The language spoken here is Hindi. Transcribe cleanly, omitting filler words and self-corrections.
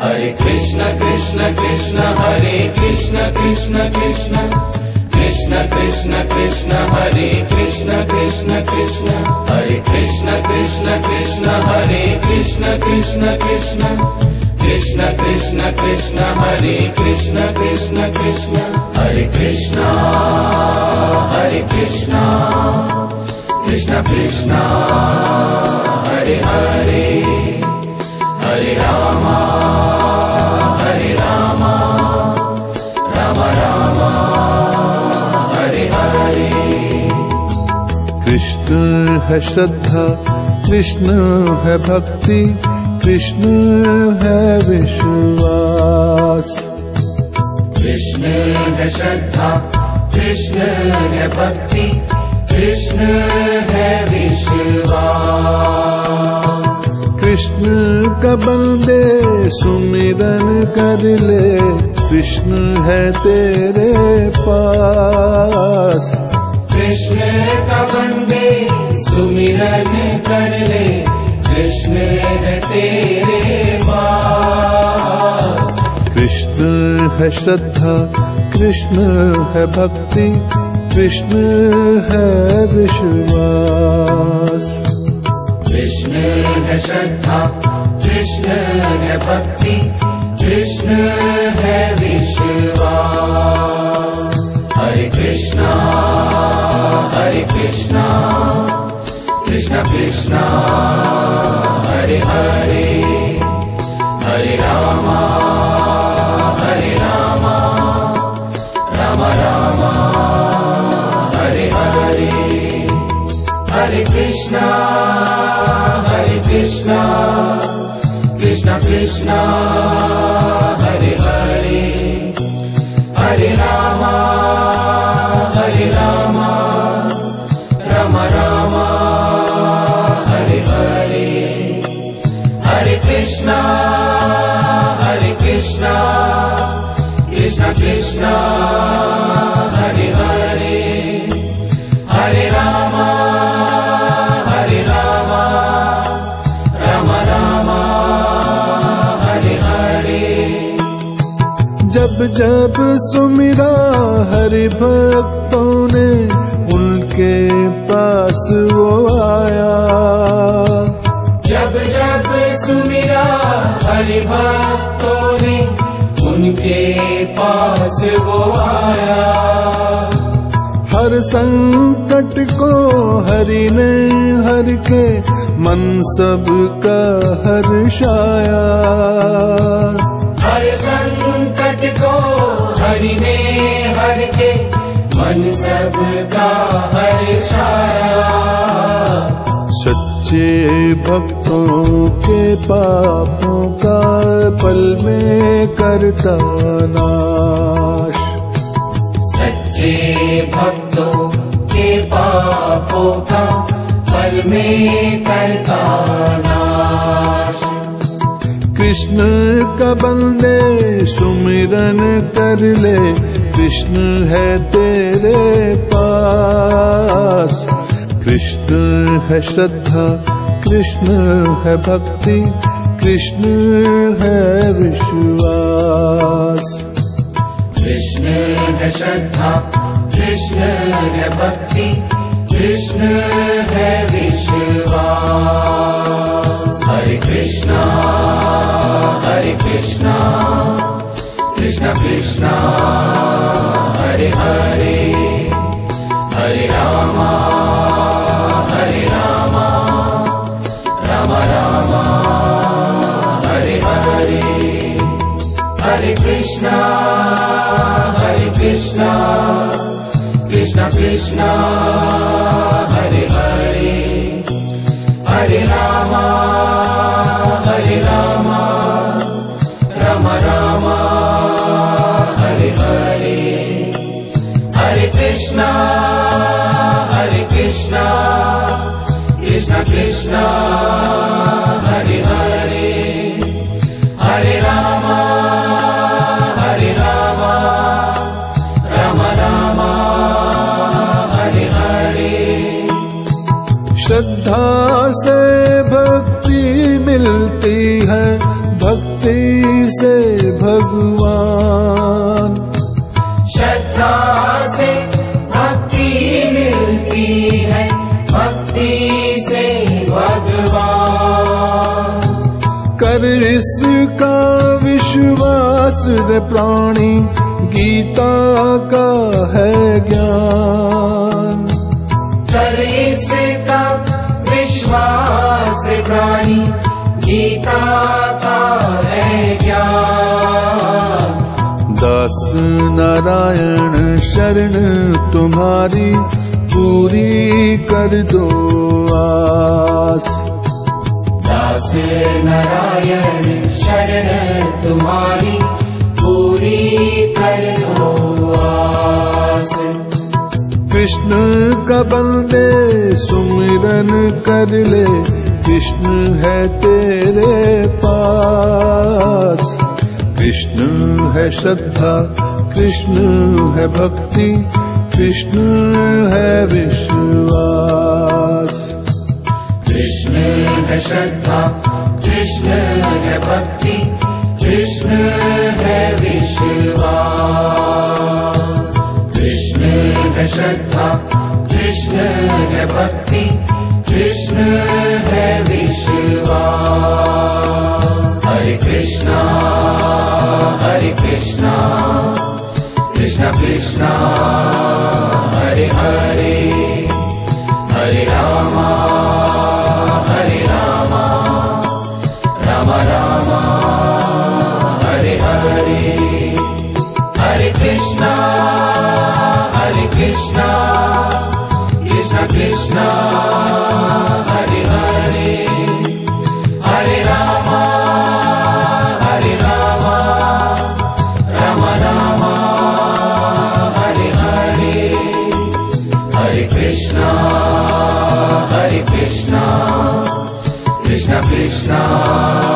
Hare Krishna Krishna Krishna Hare Krishna Krishna Krishna Krishna Krishna Krishna Hare Krishna Krishna Krishna Hare Krishna Krishna Krishna Hare Krishna Krishna Krishna Krishna Krishna Krishna Hare Krishna Krishna Krishna Hare Krishna Krishna Krishna Hare Hare Hare Rama Rama Rama Hare Hare Krishna है श्रद्धा, कृष्ण है भक्ति, कृष्ण है विश्वास। कृष्ण है श्रद्धा, कृष्ण है भक्ति, कृष्ण है विश्वास। कृष्ण का बंदे सुमिरन कर ले, कृष्ण है तेरे पास। कृष्ण का बंदे सुमिरन कर ले, कृष्ण है तेरे पास। कृष्ण है श्रद्धा, कृष्ण है भक्ति, कृष्ण है विश्वास। कृष्ण है श्रद्धा, कृष्ण है भक्ति, कृष्ण है विश्वास। हरे कृष्णा कृष्ण कृष्ण हरे हरे, हरे राम राम राम हरे हरे। हरे कृष्णा कृष्ण कृष्ण हरे हरे, हरे राम राम राम हरे हरे। हरे कृष्णा कृष्ण कृष्ण हरे हरे, हरे राम राम राम हरे हरे। जब जब सुमिरा हरि भक्तों ने, उनके पास वो आया। जब जब सुमिरा हरि भक्तों ने, उनके पास वो आया। हर संकट को हरि ने हर के, मन सबका हर्षाया। हर संकट को हरि ने हर के, मन सबका हर्षाया। सच्चे भक्तों के पापों का पल में करता नाश। सच्चे भक्तों के पापों का पल में करता नाश। कृष्ण का बंदे सुमिरन कर ले, कृष्ण है तेरे पास। कृष्ण है श्रद्धा, कृष्ण है भक्ति, कृष्ण है विश्वास। कृष्ण है श्रद्धा, कृष्ण है भक्ति, कृष्ण है विश्वास। हरे कृष्णा कृष्ण कृष्ण हरे हरे, हरे राम राम राम हरे हरे। हरे कृष्णा कृष्ण कृष्ण हरे हरे, हरे राम राम राम हरे हरे। हरे कृष्णा कृष्ण कृष्ण हरे हरे, हरे राम राम राम हरे हरे। श्रद्धा से भक्ति मिलती है, भक्ति भगवान। श्रद्धा से भक्ति मिलती है, भक्ति से भगवान। कर इसका विश्वास रे प्राणी, गीता का है ज्ञान। कर इसका विश्वास रे प्राणी, गीता का है ज्ञान। दास नारायण शरण तुम्हारी, पूरी कर दो आस। दास नारायण शरण तुम्हारी, पूरी कर दो आस। कृष्ण का बंदे सुमिरन कर ले, कृष्ण है तेरे पास। कृष्ण है श्रद्धा, कृष्ण है भक्ति, कृष्ण है विश्वास। कृष्ण है श्रद्धा, कृष्ण है भक्ति, कृष्ण है विश्वास। कृष्ण है श्रद्धा, कृष्ण है भक्ति, कृष्ण है विश्वास। हरे कृष्णा कृष्णा कृष्णा हरे हरे, हरे रामा राम राम हरे हरे। हरे कृष्णा कृष्णा कृष्णा हरे हरे, हरे राम राम राम हरे हरे। हरे कृष्णा कृष्णा कृष्णा